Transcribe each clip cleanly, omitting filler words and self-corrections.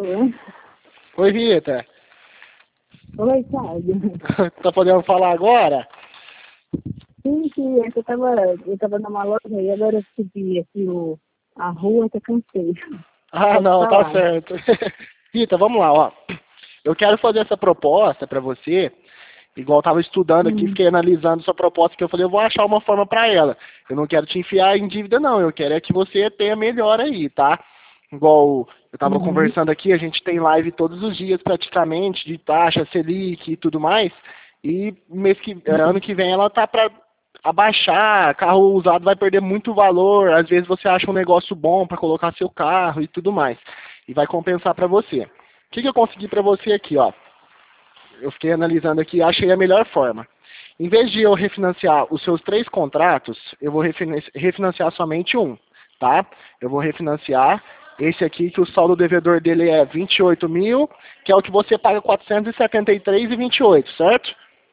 Alô? Oi, Rita. Oi, Thiago. Tá podendo falar agora? Sim, sim, é que eu tava numa loja e agora eu subi aqui a rua, que eu cansei. Ah, Pode não, tá falar. certo. Rita, vamos lá, ó. Eu quero fazer essa proposta pra você, igual eu tava estudando aqui, fiquei analisando sua proposta, que eu falei, eu vou achar uma forma pra ela. Eu não quero te enfiar em dívida, não. Eu quero é que você tenha melhor aí, tá? Igual eu tava Uhum. conversando aqui, a gente tem live todos os dias praticamente, de taxa, Selic e tudo mais. E ano que vem ela tá pra abaixar, carro usado vai perder muito valor, às vezes você acha um negócio bom para colocar seu carro e tudo mais, e vai compensar para você. O que eu consegui para você aqui, ó? Eu fiquei analisando aqui, achei a melhor forma. Em vez de eu refinanciar os seus 3 contratos, eu vou refinanciar somente um, tá? Eu vou refinanciar esse aqui, que o saldo devedor dele é 28 mil, que é o que você paga 473,28, certo?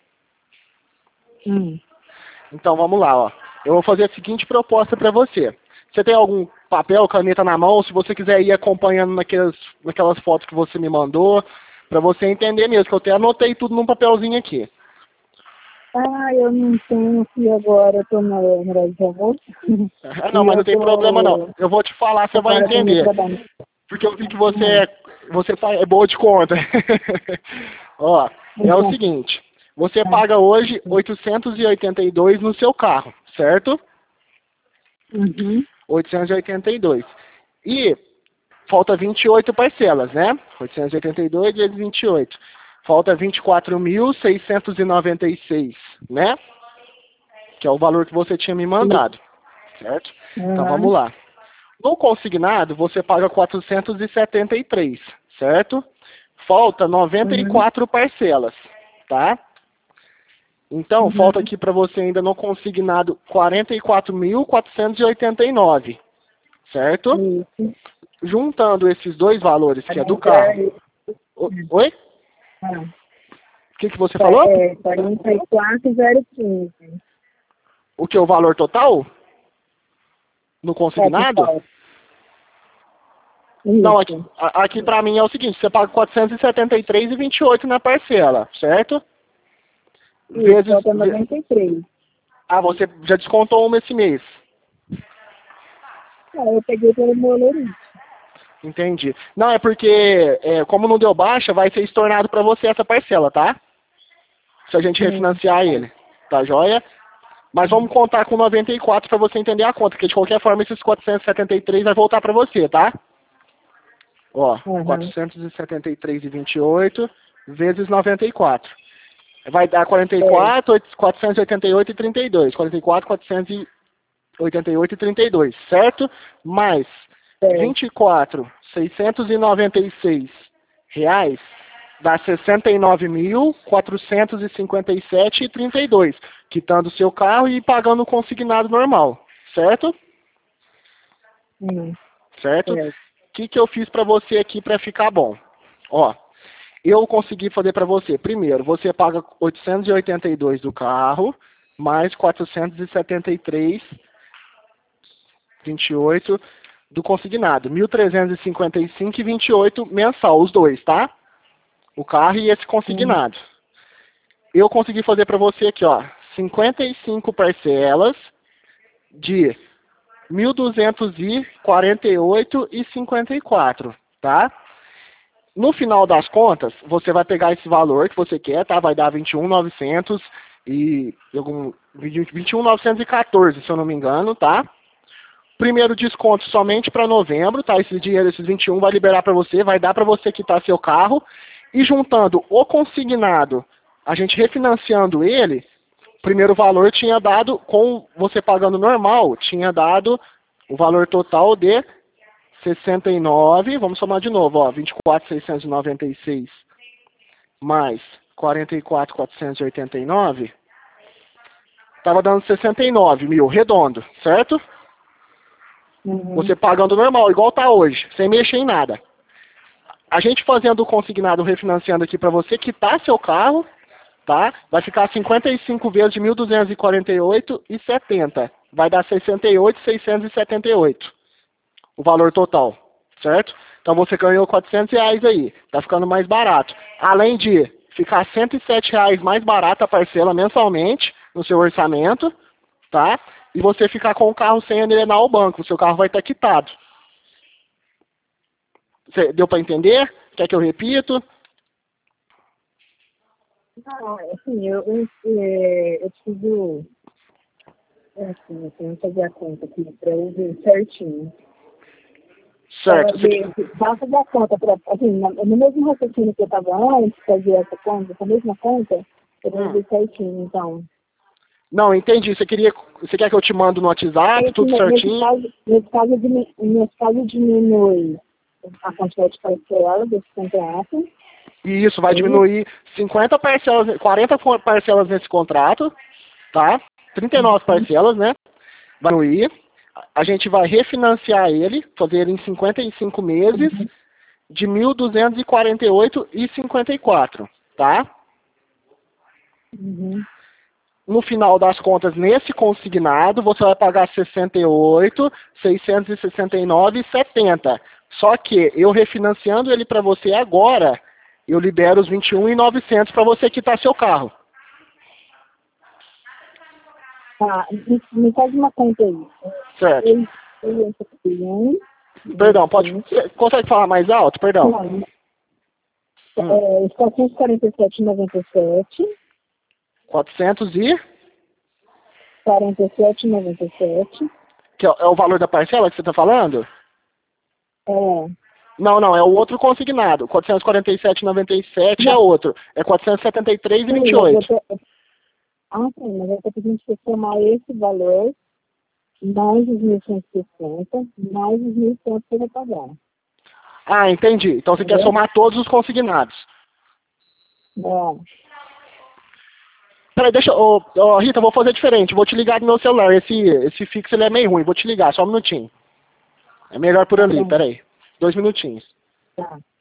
Então vamos lá, ó. Eu vou fazer a seguinte proposta para você. Você tem algum papel, caneta na mão? Se você quiser ir acompanhando naquelas fotos que você me mandou, para você entender mesmo, que eu até anotei tudo num papelzinho aqui. Ah, eu não tenho aqui agora, eu tô na hora de almoço. Ah, E não, mas não eu tem problema não. tô Eu vou te falar, você vai fora do meu entender. trabalho. Porque eu vi que você é boa de conta. Ó, é o seguinte, você paga hoje 882 no seu carro, certo? Uhum. 882. E falta 28 parcelas, né? 882 vezes 28. Falta 24.696, né? Que é o valor que você tinha me mandado, certo? Então Uhum. vamos lá. No consignado, você paga 473, certo? Falta Uhum. 94 parcelas, tá? Então, falta Uhum. aqui para você ainda no consignado 44.489, certo? Isso. Juntando esses dois valores, que é do carro. Ainda Oi? ah, O que você falou? 44,015. O que é o valor total? No É que consignado? falta. Não, aqui, Isso. aqui para mim é o seguinte, você paga 473,28 na parcela, certo? Isso, Vezes, falta 93. ah, você já descontou uma esse mês. Ah, eu peguei pelo meu lerite. Entendi. Não, é porque, como não deu baixa, vai ser estornado para você essa parcela, tá? Se a gente refinanciar ele. Tá joia? Mas vamos contar com 94 para você entender a conta, porque de qualquer forma esses 473 vai voltar para você, tá? Ó, Uhum. 473,28 vezes 94. Vai dar É, 44, 488,32. 44, 488,32, certo? Mais é. 24.696 reais dá 69.457,32, quitando o seu carro e pagando o consignado normal, certo? Hum, Certo? O é. que eu fiz para você aqui para ficar bom? Ó, eu consegui fazer para você. Primeiro, você paga 882 do carro, mais 473,28 do consignado. 1.355,28 mensal, os dois, tá? O carro e esse Uhum. consignado. Eu consegui fazer para você aqui, ó, 55 parcelas de 1.248,54, tá? No final das contas, você vai pegar esse valor que você quer, tá? Vai dar 21.900 e algum 21.914, se eu não me engano, tá? Primeiro desconto somente para novembro, tá? Esse dinheiro, esses 21 vai liberar para você, vai dar para você quitar seu carro e juntando o consignado, a gente refinanciando ele, o primeiro valor tinha dado, com você pagando normal, tinha dado o valor total de 69, vamos somar de novo, ó, 24.696 mais 44.489, estava dando 69 mil, redondo, certo? Uhum. Você pagando normal, igual tá hoje, sem mexer em nada. A gente fazendo o consignado, refinanciando aqui para você quitar seu carro, tá? Vai ficar 55 vezes de 1.248,70. Vai dar 68.678 o valor total, certo? Então você ganhou R$ 400 aí, tá ficando mais barato. Além de ficar R$ 107 mais barata a parcela mensalmente no seu orçamento, tá? E você ficar com o carro sem alienar o banco, o seu carro vai estar quitado. Deu para entender? Quer que eu repito? Não, assim, eu preciso, assim, eu tenho que fazer a conta aqui para eu ver certinho. Certo. Para fazer a conta, assim, no mesmo raciocínio que eu estava antes, fazer essa conta, essa mesma conta, eu vou ver certinho, então. Não, entendi. Você quer que eu te mando no WhatsApp, tudo certinho? Nesse caso diminui a quantidade de parcelas desse contrato. E isso vai diminuir 40 parcelas nesse contrato, tá? 39 parcelas, né? Vai diminuir. A gente vai refinanciar ele, fazer ele em 55 meses, de 1.248,54, tá? No final das contas, nesse consignado, você vai pagar 68, 669,70. Só que eu refinanciando ele para você agora, eu libero os 21.900 para você quitar seu carro. Tá, me faz uma conta aí. Certo. Perdão, você consegue falar mais alto? Perdão. Não. 447,97. 400 e... 47,97. Que é o valor da parcela que você está falando? É. Não, é o outro consignado. 447,97 é outro. É 473,28. Sim, mas eu estou pedindo para você somar esse valor, mais os 1.160, mais os 1.100 que você vai pagar. Ah, entendi. Então você quer somar todos os consignados. É. Peraí, Rita, vou fazer diferente. Vou te ligar no meu celular. Esse fixo ele é meio ruim. Vou te ligar, só um minutinho. É melhor por ali, peraí. 2 minutinhos. Tá.